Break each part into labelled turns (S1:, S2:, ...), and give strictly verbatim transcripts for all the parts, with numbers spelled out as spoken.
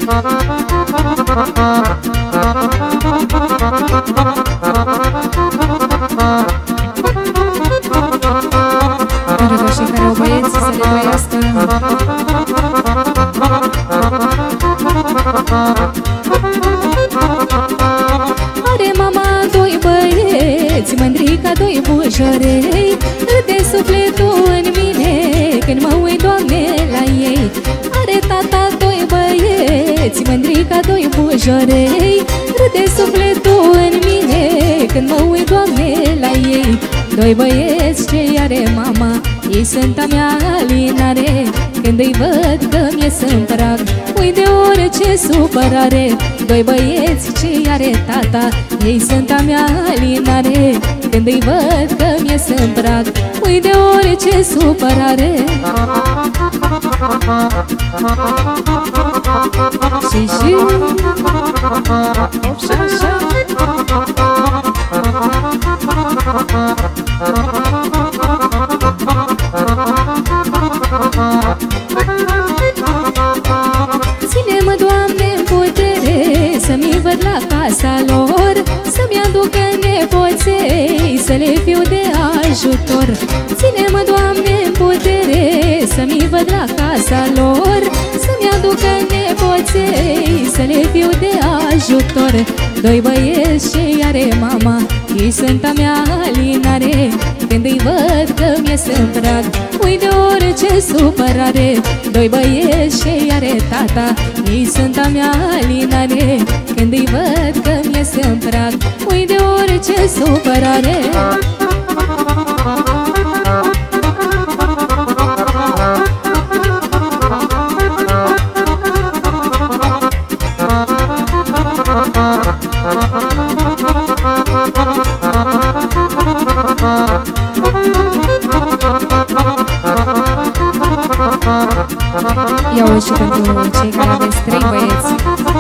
S1: Norocoșii care au băieți să le trăiască. Are mama doi băieți, mândrica doi bujorei, râde sufletul în mine când mă uit, Doamne, la ei. Are tata doi băieți, mândrica doi bujorei, râde sufletul în mine când mă uit, Doamne, la ei. Doi băieți ce are mama, ei sunt a mea alinare, când îi văd că mi-e să-mi prag, ui de orice supărare. Doi băieți ce are tata, ei sunt a mea alinare, când îi văd că mi-e să-mi prag, ui de orice supărare. Și și și așa. Ține-mă, Doamne, în putere să-mi văd la casa lor, să-mi aducă nepoței, să le fiu de ajutor. Ține-mă, Doamne, în putere să-mi văd la casa lor, să-mi aducă nepoței, să le fiu de ajutor. Doi băieți ce are mama, ei sunt a mea alinare, când îi văd că mi-e să-mi prag, ui de orice supărare. Doi băieți ce are tata, ei sunt a mea alinare, când îi văd că mi-e să-mi prag, ui de orice supărare.
S2: Ia-o și pentru cei care aveți trei băieți.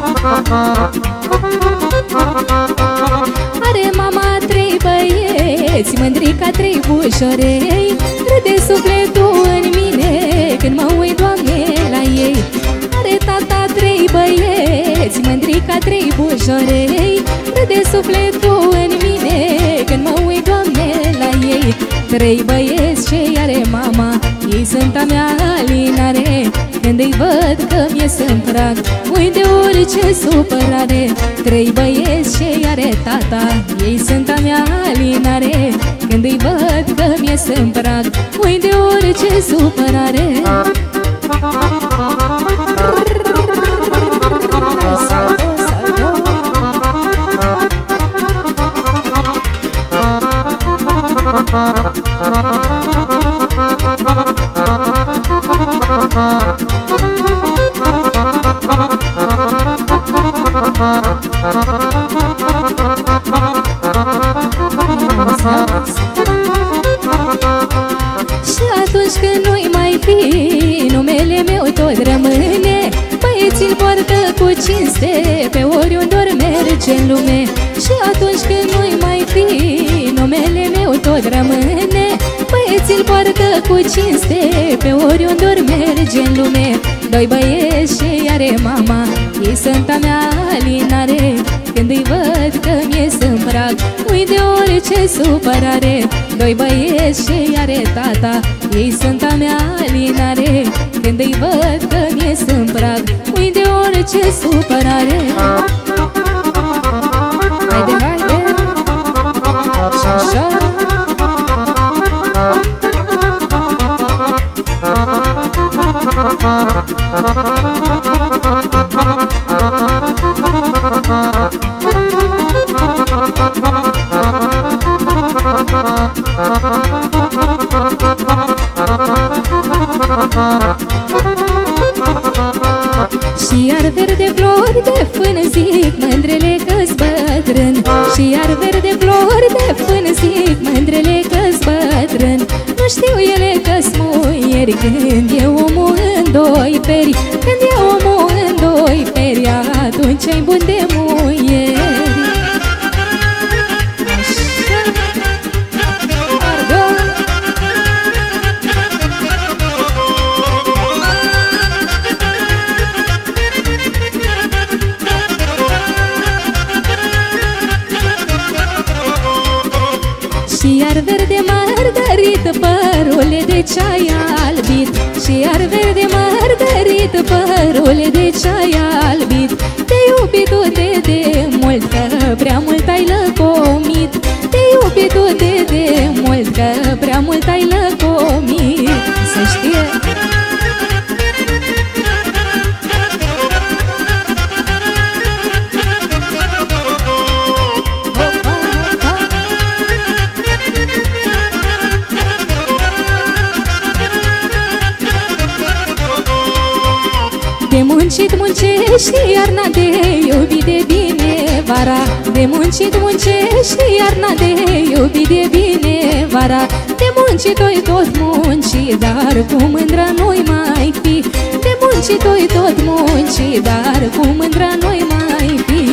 S1: Are mama trei băieți, mândrica trei bujorei, râde sufletul în mine când mă uit, Doamne, la ei. Are tata trei băieți, mândrica trei bujorei, râde sufletul în mine când mă uit, Doamne, la ei. Trei băieți ce are mama, ei sunt a mea alinare, când îi văd că mi-e să-mi prag, ui de orice supărare. Trei băieți ce are tata, ei sunt a mea alinare, când îi văd că mi-e să-mi prag, ui de orice supărare. Și atunci când nu-i mai fi, numele meu tot rămâne, băieții-l poartă cu cinste, pe oriunde ori merge în lume. Și atunci când nu-i mai fi, numele meu tot rămâne, băieții-l poartă cu cinste, pe oriunde ori merge în lume. Doi băieți ce are mama, ei sunt a mea alinare, când îi văd că mi-e să-mi prag, ui de orice supărare. Doi băieți ce are tata, ei sunt a mea alinare, când îi văd că mi-e să-mi prag, ui de orice supărare.
S2: Haide, haide! Și așa!
S1: Și iar verde flori de fân zic mândrele că-s bătrân, și iar verde flori de fân zic mândrele că-s bătrân. Nu știu ele că-s muieri când e omul în doi peri, când e omul în doi peri, atunci ai bun de muieri. ceai albit și iar verde margarit, părul de ceai albit. Te iubi tu de demult, că prea mult ai lăcomit. Te iubi tu de demult, că prea mult ai lăcomit. Să știe. De muncit muncești iarna, de iubi de bine vara. De muncit muncești iarna, de iubi de bine vara. De muncit-oi tot munci, dar cu mândra nu-i mai fi. De muncit-oi tot munci, dar cu mândra nu-i mai fi.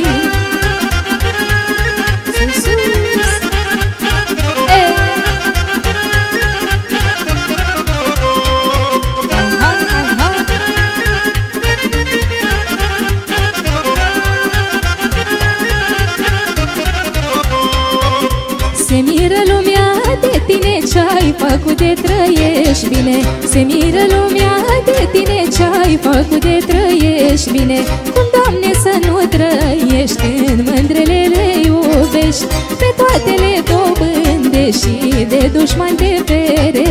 S1: Sus, sus. Ei. Aha, aha. Se miră lumea de tine, ce-ai făcut de trăiești bine. Se miră lumea de tine, ce-ai făcut de trăiești bine. Cum, Doamne, să nu trăiești când mândrele le iubești? Pe toate le dobândești și de dușmani te ferești.